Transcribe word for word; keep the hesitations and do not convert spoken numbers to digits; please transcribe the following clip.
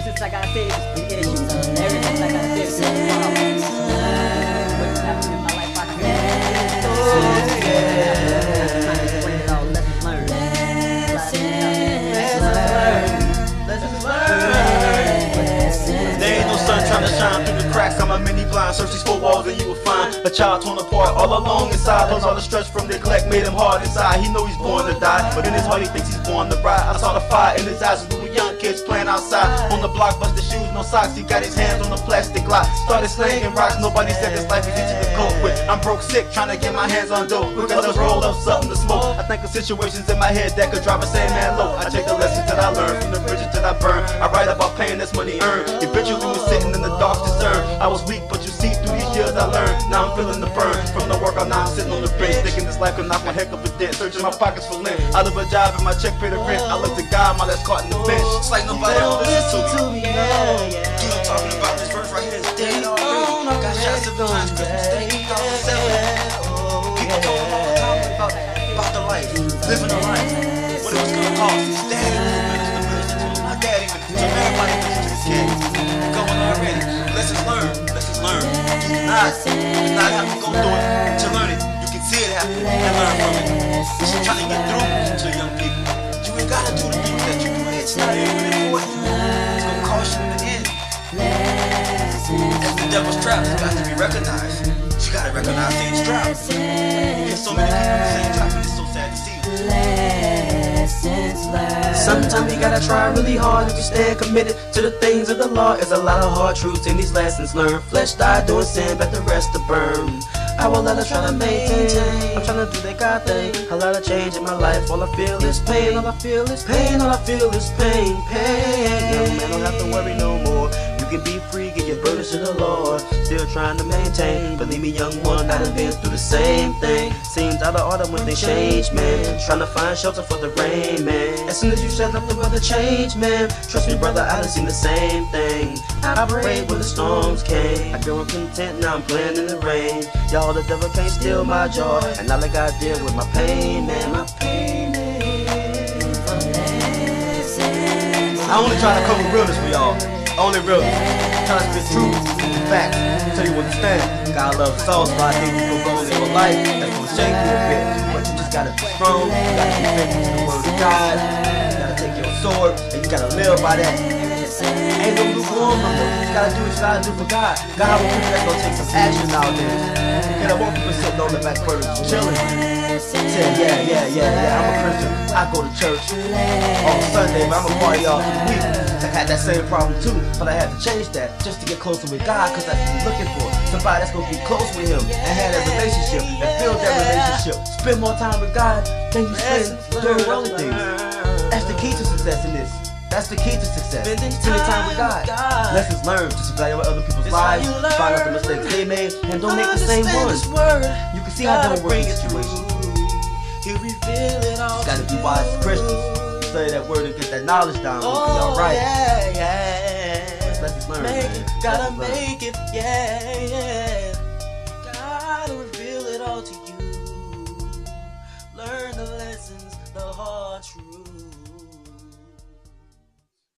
truth I gotta say is the issues. Everything I gotta say is the problems. What's happening in my life, I can't. Oh, yeah. Time to bring it all. Lessons learned. Lessons learned. There ain't no sun trying to shine through the cracks. I'm a mini blind. Search these four walls and you will find a child torn apart all along inside. Those all the stress from neglect made him hard inside. He know he's born to die, but in his heart he thinks he's born to ride. I saw the fire in his eyes when we were young kids playing outside on the block, busted shoes, no socks. He got his hands on the plastic lot, started slanging rocks. Nobody said this life is easy to cope with. I'm broke sick, trying to get my hands on dope. Quick as I roll up something to smoke. I think of situations in my head that could drive a same man low. I take the lessons that I learned from the bridges that I burn. I write about pain that's money earned. Eventually we're sitting in the dark discern. I was weak, but you see through these years I learned. Now I'm feeling the burn from the work. Now I'm sitting on the bench, thinking this life could knock my heck of a dent. Searching my pockets for lint. I live a job and my check pay the rent. I look to God, my last caught in the bench. It's like nobody ever listens to me. Dude, I'm talking about this verse right here is dead already. Got shot seven times, Christmas Day two thousand seven. People talking all the time about, about the life, living a life, what it was gonna cost. His daddy was a minister, minister to my daddy, so everybody listens to the kids. Going already. Lessons learned, lessons learned. You do not, you do not have to go through it to learn it. You can see it happen and learn from it. This is trying to get through to young people. You ain't gotta do the things that you do. It's not even important. It's gonna cost you in the end. As the devil's traps, it got to be recognized. You gotta recognize these traps. There's so many people in the same trap, and it's so sad to see. Sometimes you gotta try really hard if you stay committed to the things of the law. There's a lot of hard truths in these lessons learned. Flesh died doing sin, but the rest to burn. I will let her try to maintain. I'm trying to do that God thing. A lot of change in my life. All I feel is pain. All I feel is pain. All I feel is pain. Pain. Young man, don't have to worry no more. You can be free, get your burdens to the Lord. Still trying to maintain. Believe me, young one, I done been through the same thing. Seems out of order when they change, man. Trying to find shelter for the rain, man. As soon as you said nothing but the change, man. Trust me, brother, I done seen the same thing. I prayed when the storms came. I grew up content, now I'm playing in the rain. Y'all, the devil can't steal my joy. And all I gotta deal with my pain, man. My pain, man. I only try to cover realness for y'all. Only real. Trying to spit truth, facts, so you understand. God loves souls, but I think you go go live a life that's gonna shake you a bit. But you just gotta be strong, you gotta be faithful to the word of God. You gotta take your sword, and you gotta live by that. Ain't no lukewarm no more. You just gotta do what you gotta do for God. God will people that's gonna take some action nowadays. And I want people sitting on the back burner chilling. Saying, yeah, yeah, yeah, yeah, I'm a Christian. I go to church on Sunday, but I'm a party all through the week. I had that same problem too, but I had to change that just to get closer with God, cause that's what I'm looking for. Somebody that's gonna be close with Him and have that relationship and build that relationship. Spend more time with God than you spend doing worldly things. That's the key to success in this. That's the key to success. Spending time with God. Lessons learned. Just evaluate other people's lives, find out the mistakes they made, and don't make the same ones. You can see how it don't work in situations. You gotta be wise Christians. Study that word and get that knowledge down. We'll be alright. Yeah, yeah. Lessons learned, make man. it, gotta Lessons make it, yeah, yeah. Gotta reveal it all to you. Learn the lessons, the hard truths.